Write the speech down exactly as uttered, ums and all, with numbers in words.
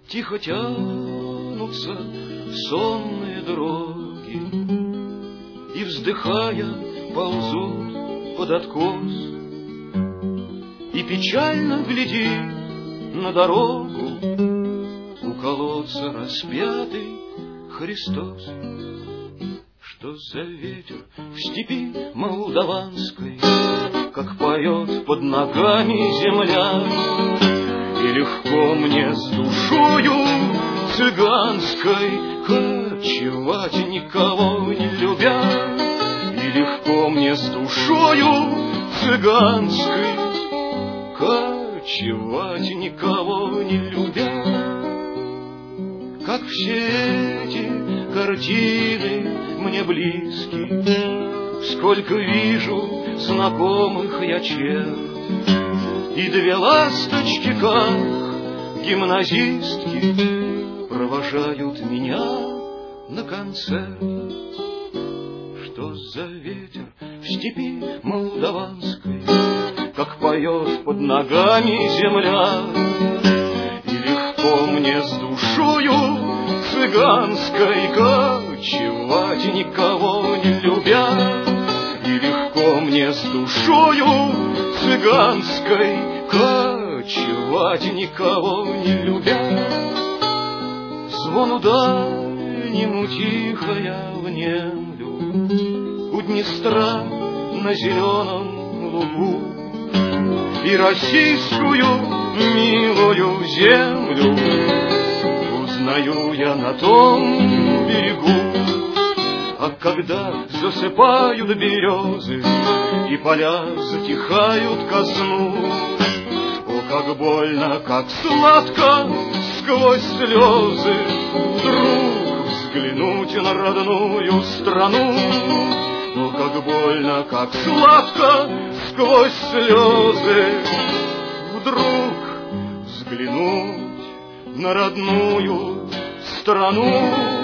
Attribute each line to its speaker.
Speaker 1: Тихо тянутся сонные дороги, и, вздыхая, ползут под откос, и печально глядит на дорогу у колодца распятый Христос. Что за ветер в степи молдаванской, как поет под ногами земля, и легко мне с душою цыганской кочевать, никого не любя, и легко мне с душою цыганской кочевать, никого не любя. Как все эти картины мне близки, сколько вижу знакомых я черт, и две ласточки, как гимназистки, провожают меня на концерт. Что за ветер в степи молдаванской, как поет под ногами земля, и легко мне с душою цыганской кочевать, никого не любя, и легко мне с душою цыганской кочевать, никого не любя. Звону дальнему тихо я внемлю у Днестра на зеленом лугу, и российскую милую землю узнаю я на том берегу. А когда засыпают березы и поля затихают ко сну, о, как больно, как сладко сквозь слезы вдруг взглянуть на родную страну. О, как больно, как сладко сквозь слезы вдруг взглянуть на родную страну.